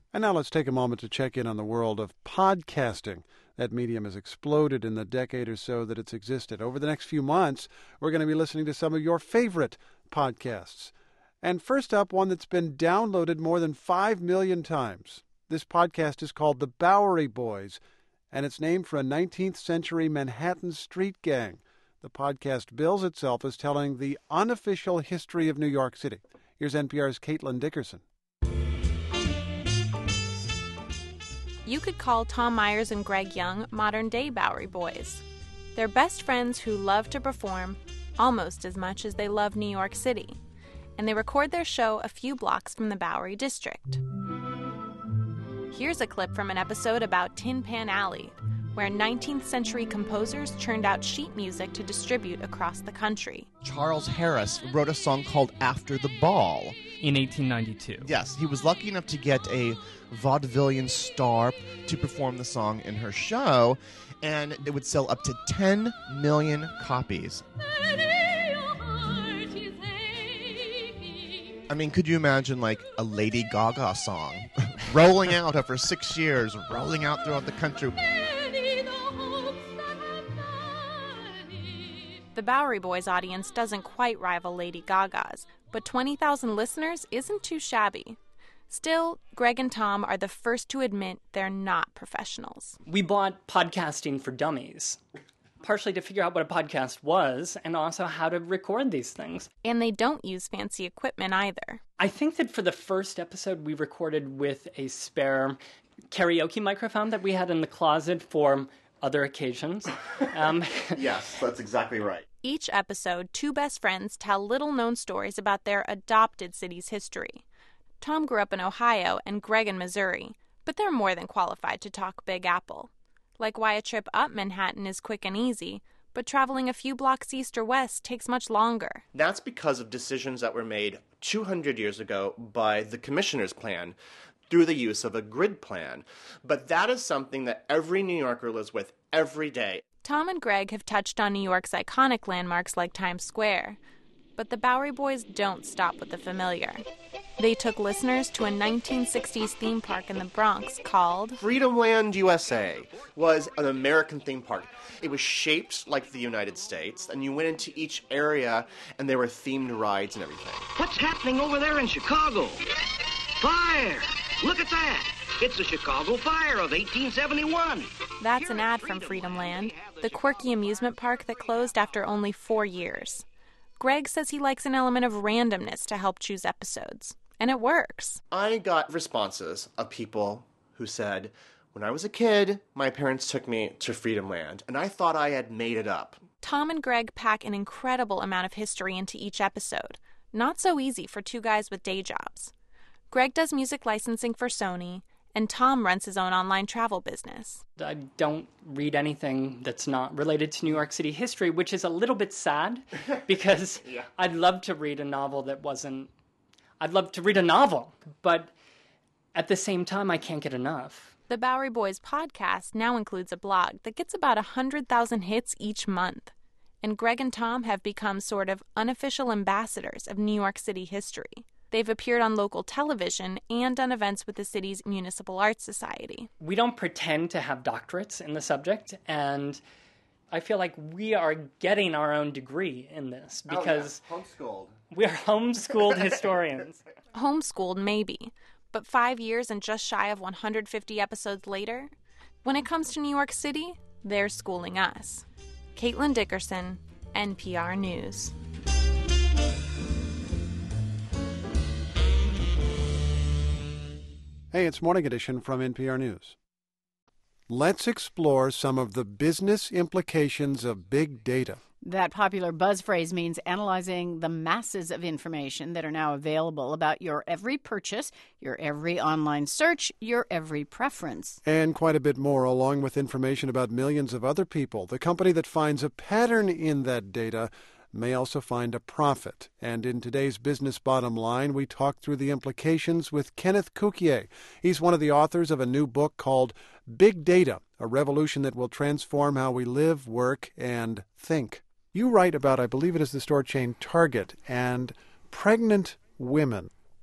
And now let's take a moment to check in on the world of podcasting. That medium has exploded in the decade or so that it's existed. Over the next few months, we're going to be listening to some of your favorite podcasts. And first up, one that's been downloaded more than 5 million times. This podcast is called The Bowery Boys, and it's named for a 19th century Manhattan street gang. The podcast bills itself as telling the unofficial history of New York City. Here's NPR's Caitlin Dickerson. You could call Tom Myers and Greg Young modern-day Bowery Boys. They're best friends who love to perform almost as much as they love New York City, and they record their show a few blocks from the Bowery District. Here's a clip from an episode about Tin Pan Alley, where 19th century composers churned out sheet music to distribute across the country. Charles Harris wrote a song called After the Ball. In 1892. Yes, he was lucky enough to get a vaudevillian star to perform the song in her show, and it would sell up to 10 million copies. I mean, could you imagine, like, a Lady Gaga song rolling out after 6 years, rolling out throughout the country? The Bowery Boys audience doesn't quite rival Lady Gaga's, but 20,000 listeners isn't too shabby. Still, Greg and Tom are the first to admit they're not professionals. We bought Podcasting for Dummies, partially to figure out what a podcast was and also how to record these things. And they don't use fancy equipment either. I think that for the first episode, we recorded with a spare karaoke microphone that we had in the closet for other occasions. Yes, that's exactly right. Each episode, two best friends tell little-known stories about their adopted city's history. Tom grew up in Ohio and Greg in Missouri, but they're more than qualified to talk Big Apple. Like why a trip up Manhattan is quick and easy, but traveling a few blocks east or west takes much longer. That's because of decisions that were made 200 years ago by the Commissioner's Plan through the use of a grid plan. But that is something that every New Yorker lives with every day. Tom and Greg have touched on New York's iconic landmarks like Times Square, but the Bowery Boys don't stop with the familiar. They took listeners to a 1960s theme park in the Bronx called Freedomland USA was an American theme park. It was shaped like the United States, and you went into each area, and there were themed rides and everything. What's happening over there in Chicago? Fire! Look at that! It's the Chicago Fire of 1871. That's an ad from Freedomland, the quirky amusement park that closed after only 4 years. Greg says he likes an element of randomness to help choose episodes, and it works. I got responses of people who said, when I was a kid, my parents took me to Freedomland, and I thought I had made it up. Tom and Greg pack an incredible amount of history into each episode. Not so easy for two guys with day jobs. Greg does music licensing for Sony, and Tom runs his own online travel business. I don't read anything that's not related to New York City history, which is a little bit sad because Yeah. I'd love to read a novel that wasn't... I'd love to read a novel, but at the same time, I can't get enough. The Bowery Boys podcast now includes a blog that gets about 100,000 hits each month. And Greg and Tom have become sort of unofficial ambassadors of New York City history. They've appeared on local television and done events with the city's Municipal Arts Society. We don't pretend to have doctorates in the subject, and I feel like we are getting our own degree in this because Homeschooled. we're homeschooled historians. Homeschooled, maybe, but 5 years and just shy of 150 episodes later, when it comes to New York City, they're schooling us. Caitlin Dickerson, NPR News. Hey, it's Morning Edition from NPR News. Let's explore some of the business implications of big data. That popular buzz phrase means analyzing the masses of information that are now available about your every purchase, your every online search, your every preference. And quite a bit more, along with information about millions of other people. The company that finds a pattern in that data may also find a profit. And in today's Business Bottom Line, we talk through the implications with Kenneth Cukier. He's one of the authors of a new book called Big Data, a revolution that will transform how we live, work, and think. You write about, I believe it is the store chain Target, and pregnant women.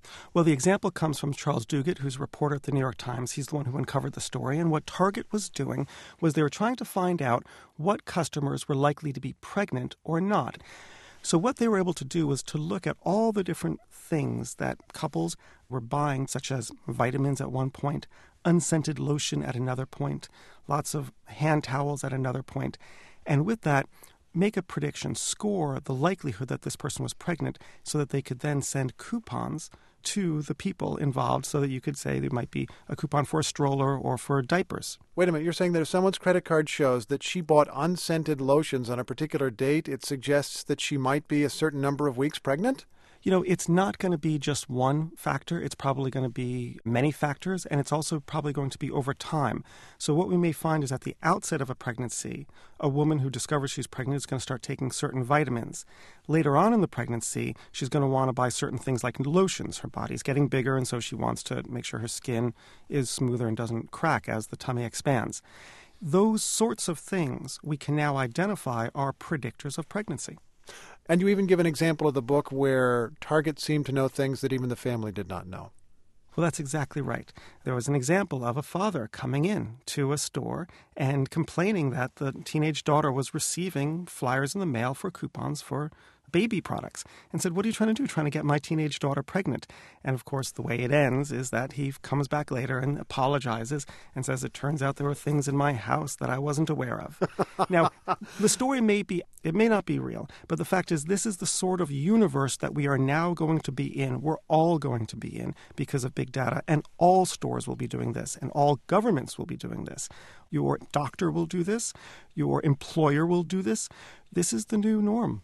Well, the example comes from Charles Duguid, who's a reporter at the New York Times. He's the one who uncovered the story. And what Target was doing was they were trying to find out what customers were likely to be pregnant or not. So what they were able to do was to look at all the different things that couples were buying, such as vitamins at one point, unscented lotion at another point, lots of hand towels at another point. And with that, make a prediction, score the likelihood that this person was pregnant so that they could then send coupons to the people involved so that you could say there might be a coupon for a stroller or for diapers. Wait a minute, you're saying that if someone's credit card shows that she bought unscented lotions on a particular date, it suggests that she might be a certain number of weeks pregnant? You know, it's not going to be just one factor. It's probably going to be many factors, and it's also probably going to be over time. So what we may find is at the outset of a pregnancy, a woman who discovers she's pregnant is going to start taking certain vitamins. Later on in the pregnancy, she's going to want to buy certain things like lotions. Her body's getting bigger, and so she wants to make sure her skin is smoother and doesn't crack as the tummy expands. Those sorts of things we can now identify are predictors of pregnancy. And you even give an example of the book where Target seemed to know things that even the family did not know. Well, that's exactly right. There was an example of a father coming in to a store and complaining that the teenage daughter was receiving flyers in the mail for coupons for baby products and said, "What are you trying to do? Trying to get my teenage daughter pregnant?" And of course, the way it ends is that he comes back later and apologizes and says, "It turns out there were things in my house that I wasn't aware of." Now, the story may not be real, but the fact is this is the sort of universe that we are now going to be in. We're all going to be in because of big data, and all stores will be doing this, and all governments will be doing this. Your doctor will do this. Your employer will do this. This is the new norm.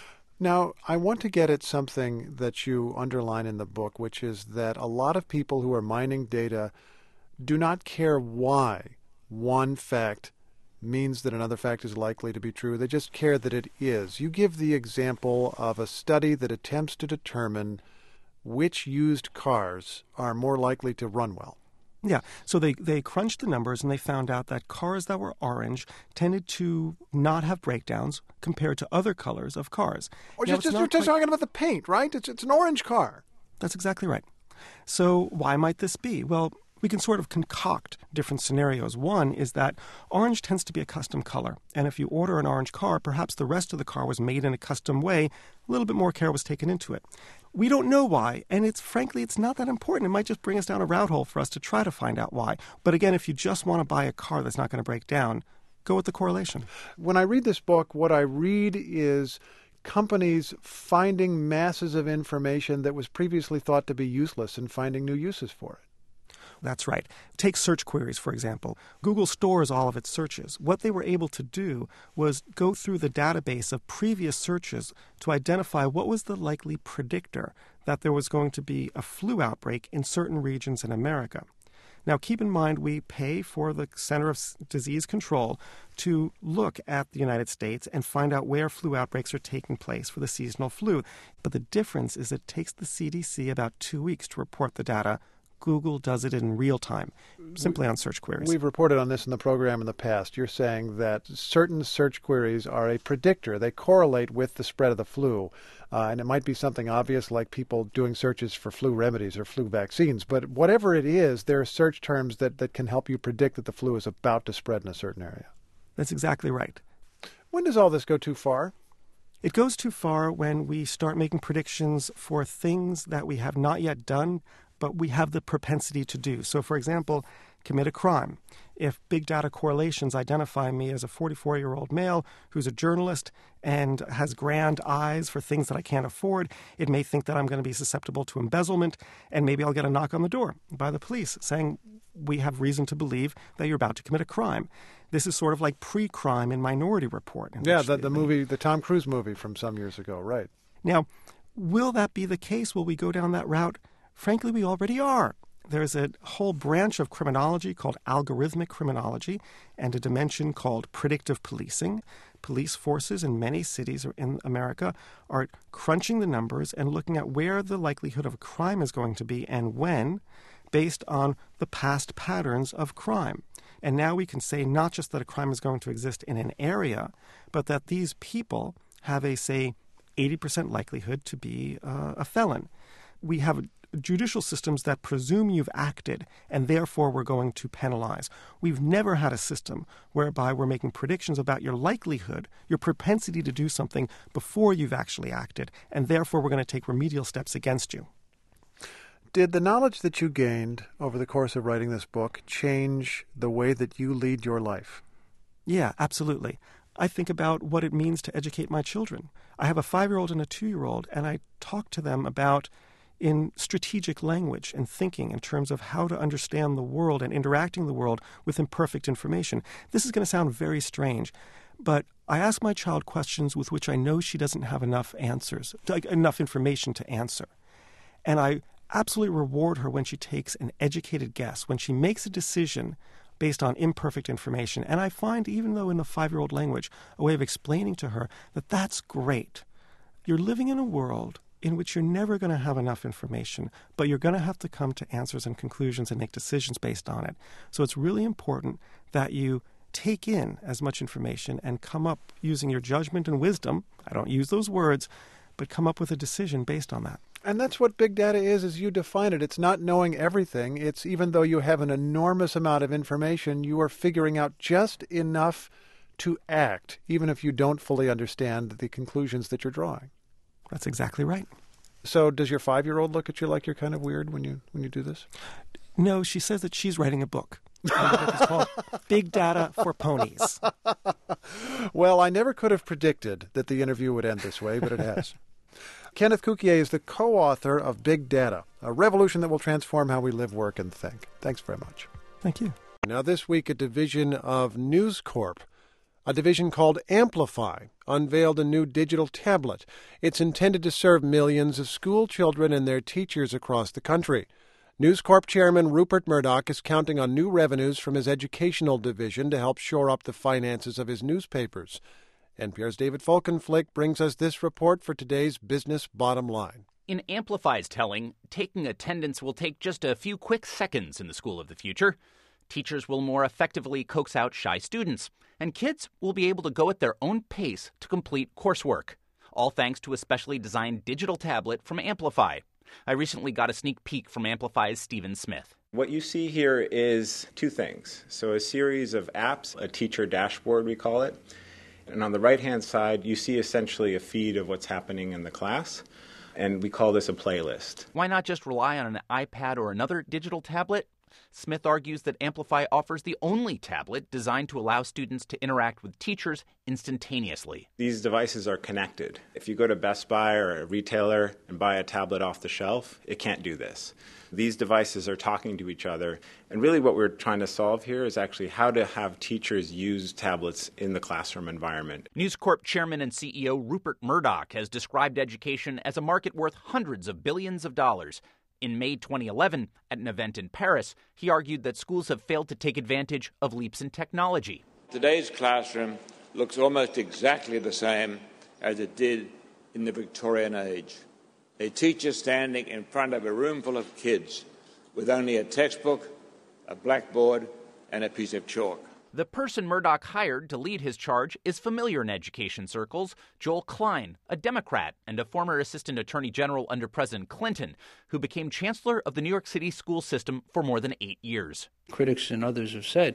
Now, I want to get at something that you underline in the book, which is that a lot of people who are mining data do not care why one fact means that another fact is likely to be true. They just care that it is. You give the example of a study that attempts to determine which used cars are more likely to run well. Yeah, so they crunched the numbers and they found out that cars that were orange tended to not have breakdowns compared to other colors of cars. Or you're just talking about the paint, right? It's an orange car. That's exactly right. So why might this be? Well, we can sort of concoct different scenarios. One is that orange tends to be a custom color. And if you order an orange car, perhaps the rest of the car was made in a custom way. A little bit more care was taken into it. We don't know why, and frankly, it's not that important. It might just bring us down a route hole for us to try to find out why. But again, if you just want to buy a car that's not going to break down, go with the correlation. When I read this book, what I read is companies finding masses of information that was previously thought to be useless and finding new uses for it. That's right. Take search queries, for example. Google stores all of its searches. What they were able to do was go through the database of previous searches to identify what was the likely predictor that there was going to be a flu outbreak in certain regions in America. Now, keep in mind, we pay for the Center of Disease Control to look at the United States and find out where flu outbreaks are taking place for the seasonal flu. But the difference is it takes the CDC about 2 weeks to report the data. Google does it in real time, simply on search queries. We've reported on this in the program in the past. You're saying that certain search queries are a predictor. They correlate with the spread of the flu. And it might be something obvious like people doing searches for flu remedies or flu vaccines. But whatever it is, there are search terms that can help you predict that the flu is about to spread in a certain area. That's exactly right. When does all this go too far? It goes too far when we start making predictions for things that we have not yet done, but we have the propensity to do. So, for example, commit a crime. If big data correlations identify me as a 44-year-old male who's a journalist and has grand eyes for things that I can't afford, it may think that I'm going to be susceptible to embezzlement, and maybe I'll get a knock on the door by the police saying, "We have reason to believe that you're about to commit a crime." This is sort of like pre-crime in Minority Report. Yeah, the Tom Cruise movie from some years ago, right. Now, will that be the case? Will we go down that route? Frankly, we already are. There's a whole branch of criminology called algorithmic criminology and a dimension called predictive policing. Police forces in many cities in America are crunching the numbers and looking at where the likelihood of a crime is going to be and when, based on the past patterns of crime. And now we can say not just that a crime is going to exist in an area, but that these people have a, say, 80% likelihood to be a felon. We have judicial systems that presume you've acted, and therefore we're going to penalize. We've never had a system whereby we're making predictions about your likelihood, your propensity to do something before you've actually acted, and therefore we're going to take remedial steps against you. Did the knowledge that you gained over the course of writing this book change the way that you lead your life? Yeah, absolutely. I think about what it means to educate my children. I have a 5-year-old and a 2-year-old, and I talk to them about in strategic language and thinking in terms of how to understand the world and interacting the world with imperfect information. This is going to sound very strange, but I ask my child questions with which I know she doesn't have enough answers, enough information to answer. And I absolutely reward her when she takes an educated guess, when she makes a decision based on imperfect information. And I find, even though in the 5-year-old language, a way of explaining to her that that's great. You're living in a world in which you're never going to have enough information, but you're going to have to come to answers and conclusions and make decisions based on it. So it's really important that you take in as much information and come up using your judgment and wisdom. I don't use those words, but come up with a decision based on that. And that's what big data is as you define it. It's not knowing everything. It's even though you have an enormous amount of information, you are figuring out just enough to act, even if you don't fully understand the conclusions that you're drawing. That's exactly right. So does your 5-year-old look at you like you're kind of weird when you do this? No, she says that she's writing a book. The book is called Big Data for Ponies. Well, I never could have predicted that the interview would end this way, but it has. Kenneth Cukier is the co-author of Big Data, a revolution that will transform how we live, work, and think. Thanks very much. Thank you. Now, this week, a division of News Corp, a division called Amplify, unveiled a new digital tablet. It's intended to serve millions of school children and their teachers across the country. News Corp chairman Rupert Murdoch is counting on new revenues from his educational division to help shore up the finances of his newspapers. NPR's David Folkenflik brings us this report for today's Business Bottom Line. In Amplify's telling, taking attendance will take just a few quick seconds in the school of the future. Teachers will more effectively coax out shy students, and kids will be able to go at their own pace to complete coursework, all thanks to a specially designed digital tablet from Amplify. I recently got a sneak peek from Amplify's Stephen Smith. What you see here is two things. So a series of apps, a teacher dashboard we call it, and on the right-hand side you see essentially a feed of what's happening in the class, and we call this a playlist. Why not just rely on an iPad or another digital tablet? Smith argues that Amplify offers the only tablet designed to allow students to interact with teachers instantaneously. These devices are connected. If you go to Best Buy or a retailer and buy a tablet off the shelf, it can't do this. These devices are talking to each other, and really what we're trying to solve here is actually how to have teachers use tablets in the classroom environment. News Corp chairman and CEO Rupert Murdoch has described education as a market worth hundreds of billions of dollars. In May 2011, at an event in Paris, he argued that schools have failed to take advantage of leaps in technology. Today's classroom looks almost exactly the same as it did in the Victorian age. A teacher standing in front of a room full of kids with only a textbook, a blackboard, and a piece of chalk. The person Murdoch hired to lead his charge is familiar in education circles, Joel Klein, a Democrat and a former assistant attorney general under President Clinton, who became chancellor of the New York City school system for more than 8 years. Critics and others have said,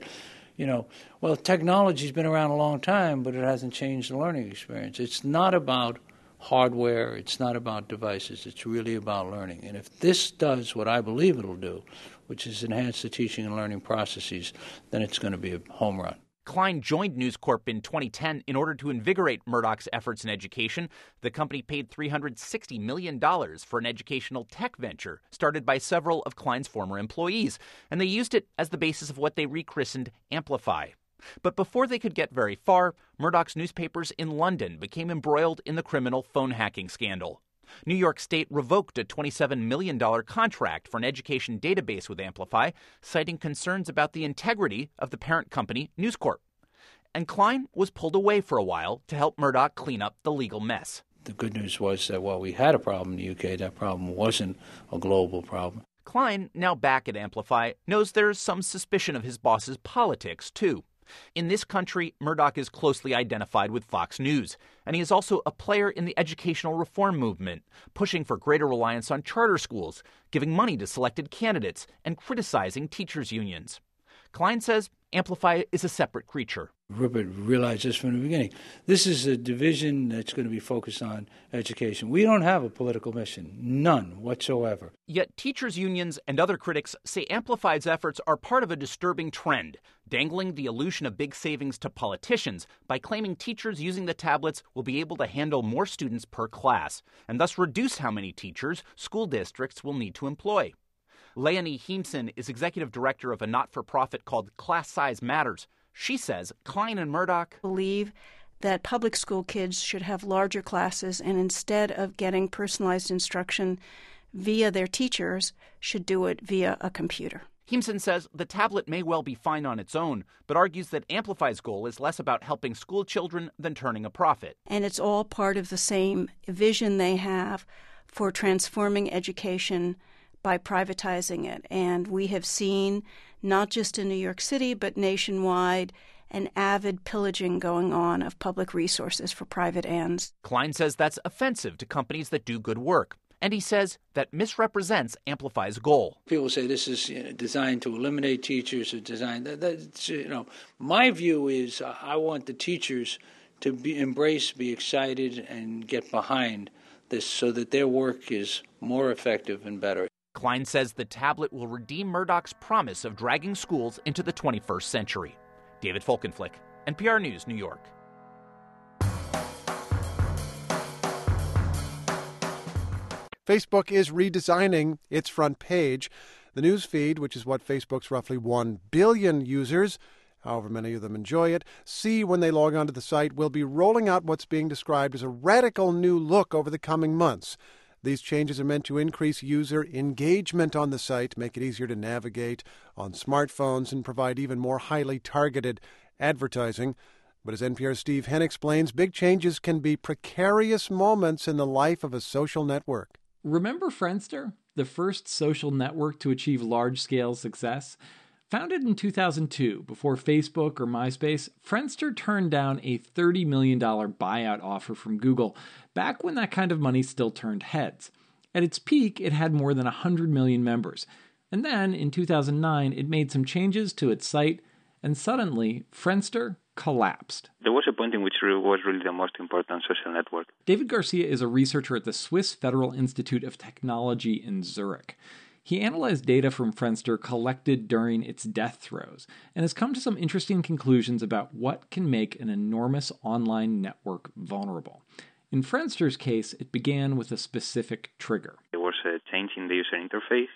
well, technology's been around a long time, but it hasn't changed the learning experience. It's not about hardware, it's not about devices, it's really about learning. And if this does what I believe it'll do, which is enhance the teaching and learning processes, then it's going to be a home run. Klein joined News Corp in 2010 in order to invigorate Murdoch's efforts in education. The company paid $360 million for an educational tech venture started by several of Klein's former employees, and they used it as the basis of what they rechristened Amplify. But before they could get very far, Murdoch's newspapers in London became embroiled in the criminal phone hacking scandal. New York State revoked a $27 million contract for an education database with Amplify, citing concerns about the integrity of the parent company, News Corp. And Klein was pulled away for a while to help Murdoch clean up the legal mess. The good news was that while we had a problem in the UK, that problem wasn't a global problem. Klein, now back at Amplify, knows there's some suspicion of his boss's politics, too. In this country, Murdoch is closely identified with Fox News, and he is also a player in the educational reform movement, pushing for greater reliance on charter schools, giving money to selected candidates, and criticizing teachers' unions. Klein says Amplify is a separate creature. Rupert realized this from the beginning. This is a division that's going to be focused on education. We don't have a political mission, none whatsoever. Yet teachers' unions and other critics say Amplify's efforts are part of a disturbing trend, dangling the illusion of big savings to politicians by claiming teachers using the tablets will be able to handle more students per class, and thus reduce how many teachers school districts will need to employ. Leonie Heemsen is executive director of a not-for-profit called Class Size Matters. She says Klein and Murdoch believe that public school kids should have larger classes, and instead of getting personalized instruction via their teachers, should do it via a computer. Heemsen says the tablet may well be fine on its own, but argues that Amplify's goal is less about helping school children than turning a profit. And it's all part of the same vision they have for transforming education by privatizing it. And we have seen, not just in New York City, but nationwide, an avid pillaging going on of public resources for private ends. Klein says that's offensive to companies that do good work. And he says that misrepresents Amplify's goal. People say this is designed to eliminate teachers, or designed. My view is I want the teachers to be excited, and get behind this so that their work is more effective and better. Klein says the tablet will redeem Murdoch's promise of dragging schools into the 21st century. David Folkenflik, NPR News, New York. Facebook is redesigning its front page. The news feed, which is what Facebook's roughly 1 billion users, however many of them enjoy it, see when they log onto the site, will be rolling out what's being described as a radical new look over the coming months. These changes are meant to increase user engagement on the site, make it easier to navigate on smartphones, and provide even more highly targeted advertising. But as NPR's Steve Henn explains, big changes can be precarious moments in the life of a social network. Remember Friendster, the first social network to achieve large-scale success? Founded in 2002, before Facebook or MySpace, Friendster turned down a $30 million buyout offer from Google, back when that kind of money still turned heads. At its peak, it had more than 100 million members. And then, in 2009, it made some changes to its site, and suddenly, Friendster collapsed. There was a point in which it was really the most important social network. David Garcia is a researcher at the Swiss Federal Institute of Technology in Zurich. He analyzed data from Friendster collected during its death throes and has come to some interesting conclusions about what can make an enormous online network vulnerable. In Friendster's case, it began with a specific trigger. There was a change in the user interface,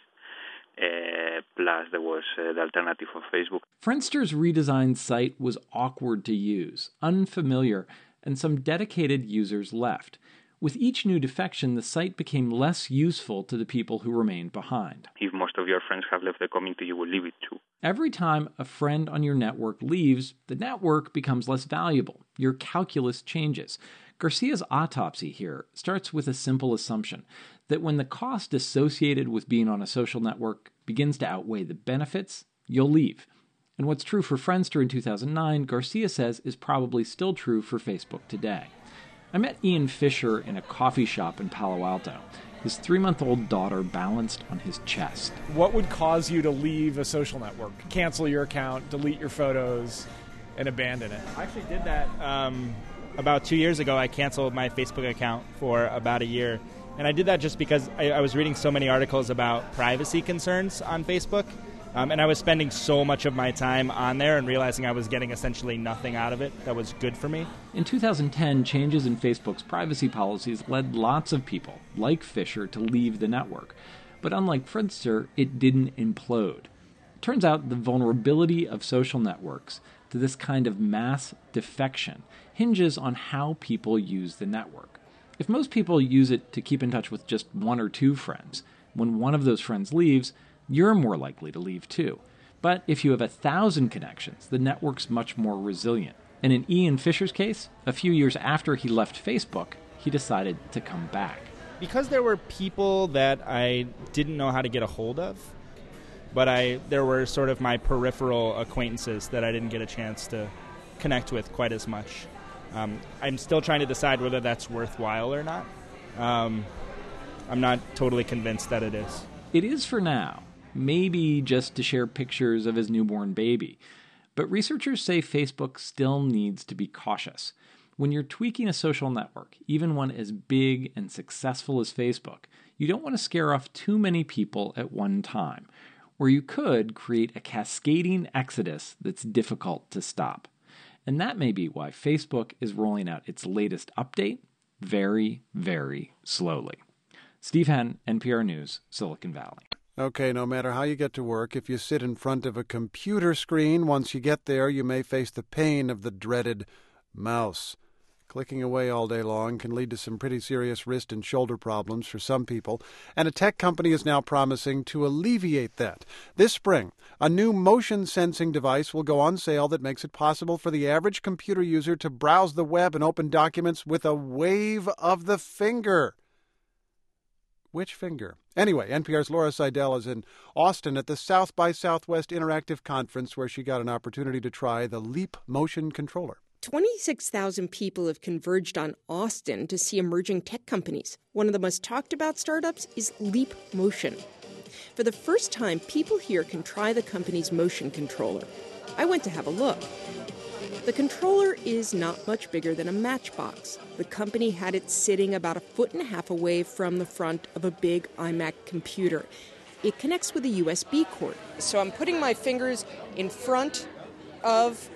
plus there was the alternative of Facebook. Friendster's redesigned site was awkward to use, unfamiliar, and some dedicated users left. With each new defection, the site became less useful to the people who remained behind. If most of your friends have left the community, you will leave it too. Every time a friend on your network leaves, the network becomes less valuable. Your calculus changes. Garcia's autopsy here starts with a simple assumption that when the cost associated with being on a social network begins to outweigh the benefits, you'll leave. And what's true for Friendster in 2009, Garcia says is probably still true for Facebook today. I met Ian Fisher in a coffee shop in Palo Alto. His 3-month-old daughter balanced on his chest. What would cause you to leave a social network? Cancel your account, delete your photos, and abandon it? I actually did that about 2 years ago. I canceled my Facebook account for about a year. And I did that just because I was reading so many articles about privacy concerns on Facebook. And I was spending so much of my time on there and realizing I was getting essentially nothing out of it that was good for me. In 2010, changes in Facebook's privacy policies led lots of people, like Fisher, to leave the network. But unlike Friendster, it didn't implode. It turns out the vulnerability of social networks to this kind of mass defection hinges on how people use the network. If most people use it to keep in touch with just 1 or 2 friends, when one of those friends leaves, you're more likely to leave too. But if you have 1,000 connections, the network's much more resilient. And in Ian Fisher's case, a few years after he left Facebook, he decided to come back. Because there were people that I didn't know how to get a hold of, but there were sort of my peripheral acquaintances that I didn't get a chance to connect with quite as much. I'm still trying to decide whether that's worthwhile or not. I'm not totally convinced that it is. It is for now, maybe just to share pictures of his newborn baby. But researchers say Facebook still needs to be cautious. When you're tweaking a social network, even one as big and successful as Facebook, you don't want to scare off too many people at one time, or you could create a cascading exodus that's difficult to stop. And that may be why Facebook is rolling out its latest update very, very slowly. Steve Henn, NPR News, Silicon Valley. Okay, no matter how you get to work, if you sit in front of a computer screen, once you get there, you may face the pain of the dreaded mouse. Clicking away all day long can lead to some pretty serious wrist and shoulder problems for some people, and a tech company is now promising to alleviate that. This spring, a new motion-sensing device will go on sale that makes it possible for the average computer user to browse the web and open documents with a wave of the finger. Which finger? Anyway, NPR's Laura Seidel is in Austin at the South by Southwest Interactive Conference, where she got an opportunity to try the Leap motion controller. 26,000 people have converged on Austin to see emerging tech companies. One of the most talked about startups is Leap Motion. For the first time, people here can try the company's motion controller. I went to have a look. The controller is not much bigger than a matchbox. The company had it sitting about 1.5 feet away from the front of a big iMac computer. It connects with a USB cord. So I'm putting my fingers in front of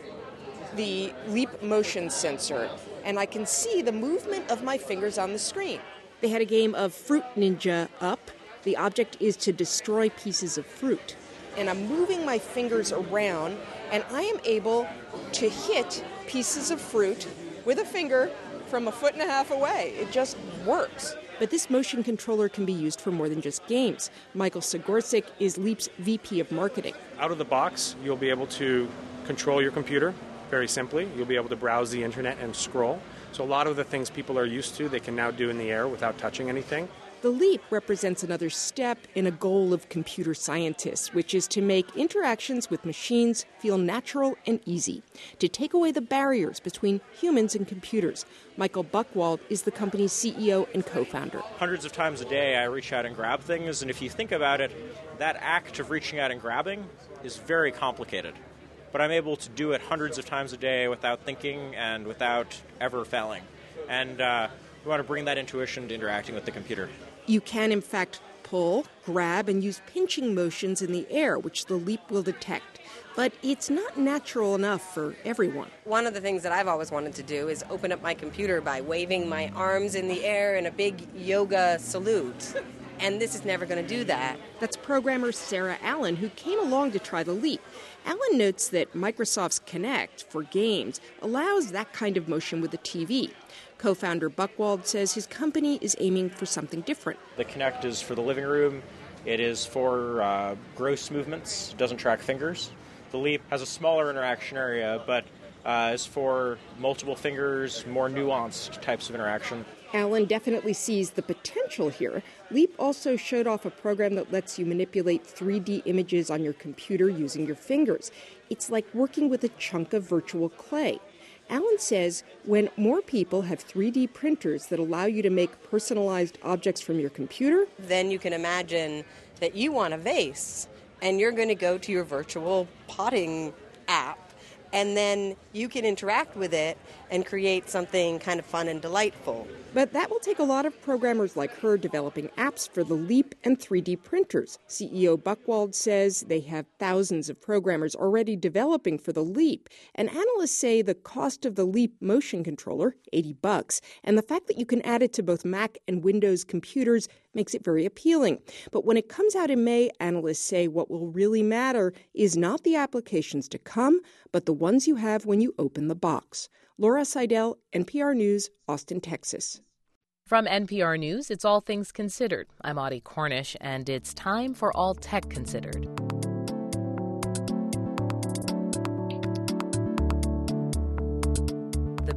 the Leap motion sensor, and I can see the movement of my fingers on the screen. They had a game of Fruit Ninja up. The object is to destroy pieces of fruit. And I'm moving my fingers around, and I am able to hit pieces of fruit with a finger from 1.5 feet away. It just works. But this motion controller can be used for more than just games. Michael Sigorczyk is Leap's VP of Marketing. Out of the box, you'll be able to control your computer very simply. You'll be able to browse the internet and scroll. So a lot of the things people are used to, they can now do in the air without touching anything. The Leap represents another step in a goal of computer scientists, which is to make interactions with machines feel natural and easy, to take away the barriers between humans and computers. Michael Buchwald is the company's CEO and co-founder. Hundreds of times a day I reach out and grab things, and if you think about it, that act of reaching out and grabbing is very complicated. But I'm able to do it hundreds of times a day without thinking and without ever failing. And we want to bring that intuition to interacting with the computer. You can, in fact, pull, grab, and use pinching motions in the air, which the Leap will detect. But it's not natural enough for everyone. One of the things that I've always wanted to do is open up my computer by waving my arms in the air in a big yoga salute. And this is never going to do that. That's programmer Sarah Allen, who came along to try the Leap. Allen notes that Microsoft's Kinect for games allows that kind of motion with a TV. Co-founder Buchwald says his company is aiming for something different. The Kinect is for the living room. It is for gross movements. It doesn't track fingers. The Leap has a smaller interaction area, but is for multiple fingers, more nuanced types of interaction. Allen definitely sees the potential here. Leap also showed off a program that lets you manipulate 3D images on your computer using your fingers. It's like working with a chunk of virtual clay. Allen says when more people have 3D printers that allow you to make personalized objects from your computer, then you can imagine that you want a vase, and you're going to go to your virtual potting app, and then you can interact with it and create something kind of fun and delightful. But that will take a lot of programmers like her developing apps for the Leap and 3D printers. CEO Buchwald says they have thousands of programmers already developing for the Leap. And analysts say the cost of the Leap motion controller, $80, and the fact that you can add it to both Mac and Windows computers makes it very appealing. But when it comes out in May, analysts say what will really matter is not the applications to come, but the ones you have when you open the box. Laura Seidel, NPR News, Austin, Texas. From NPR News, it's All Things Considered. I'm Audie Cornish, and it's time for All Tech Considered. The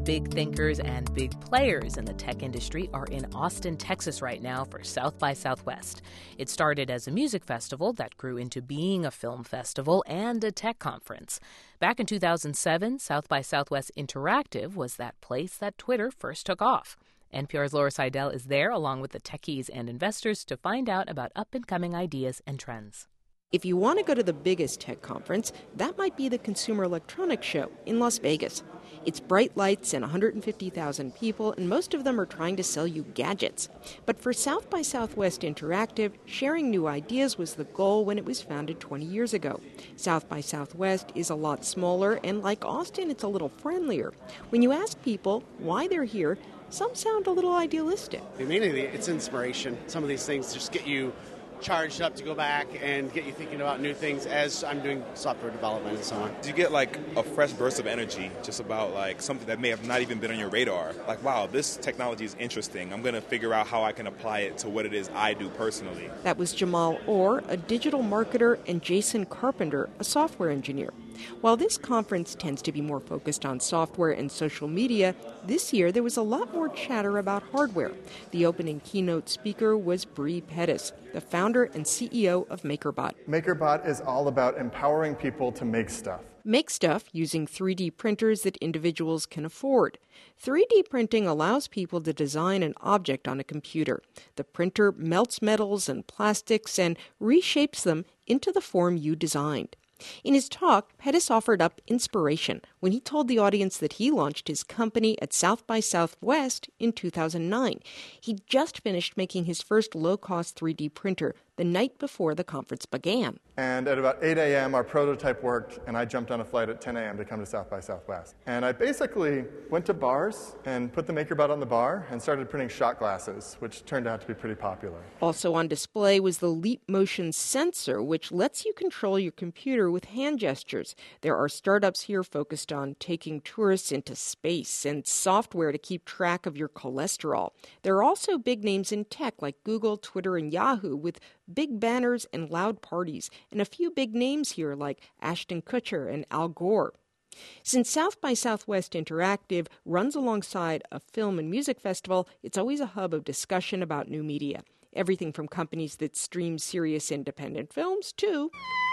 big thinkers and big players in the tech industry are in Austin, Texas right now for South by Southwest. It started as a music festival that grew into being a film festival and a tech conference. Back in 2007, South by Southwest Interactive was that place that Twitter first took off. NPR's Laura Seidel is there along with the techies and investors to find out about up-and-coming ideas and trends. If you want to go to the biggest tech conference, that might be the Consumer Electronics Show in Las Vegas. It's bright lights and 150,000 people, and most of them are trying to sell you gadgets. But for South by Southwest Interactive, sharing new ideas was the goal when it was founded 20 years ago. South by Southwest is a lot smaller, and like Austin, it's a little friendlier. When you ask people why they're here, some sound a little idealistic. Mainly, it's inspiration. Some of these things just get you charged up to go back and get you thinking about new things as I'm doing software development and so on. You get like a fresh burst of energy just about like something that may have not even been on your radar. Like, wow, this technology is interesting. I'm going to figure out how I can apply it to what it is I do personally. That was Jamal Orr, a digital marketer, and Jason Carpenter, a software engineer. While this conference tends to be more focused on software and social media, this year there was a lot more chatter about hardware. The opening keynote speaker was Bree Pettis, the founder and CEO of MakerBot. MakerBot is all about empowering people to make stuff. Make stuff using 3D printers that individuals can afford. 3D printing allows people to design an object on a computer. The printer melts metals and plastics and reshapes them into the form you designed. In his talk, Pettis offered up inspiration when he told the audience that he launched his company at South by Southwest in 2009. He'd just finished making his first low-cost 3D printer the night before the conference began. And at about 8 a.m., our prototype worked, and I jumped on a flight at 10 a.m. to come to South by Southwest. And I basically went to bars and put the MakerBot on the bar and started printing shot glasses, which turned out to be pretty popular. Also on display was the Leap Motion sensor, which lets you control your computer with hand gestures. There are startups here focused on taking tourists into space and software to keep track of your cholesterol. There are also big names in tech like Google, Twitter, and Yahoo with big banners and loud parties, and a few big names here like Ashton Kutcher and Al Gore. Since South by Southwest Interactive runs alongside a film and music festival, it's always a hub of discussion about new media. Everything from companies that stream serious independent films to...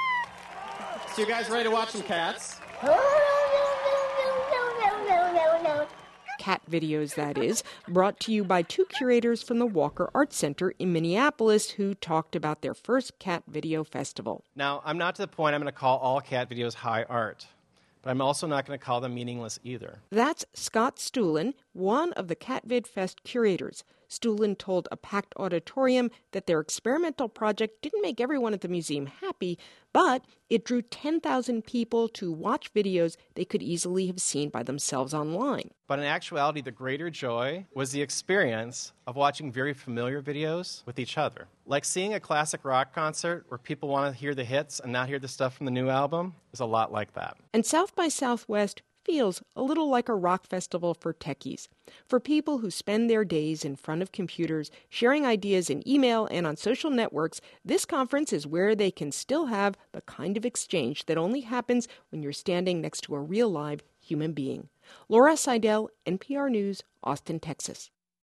So you guys ready to watch some cats? Cat videos, that is, brought to you by two curators from the Walker Art Center in Minneapolis who talked about their first cat video festival. Now, I'm not to the point I'm going to call all cat videos high art, but I'm also not going to call them meaningless either. That's Scott Stuhlen, one of the CatVid Fest curators. Stuhlen told a packed auditorium that their experimental project didn't make everyone at the museum happy, but it drew 10,000 people to watch videos they could easily have seen by themselves online. But in actuality, the greater joy was the experience of watching very familiar videos with each other. Like seeing a classic rock concert where people want to hear the hits and not hear the stuff from the new album is a lot like that. And South by Southwest feels a little like a rock festival for techies. For people who spend their days in front of computers, sharing ideas in email and on social networks, this conference is where they can still have the kind of exchange that only happens when you're standing next to a real live human being. Laura Seidel, NPR News, Austin, Texas.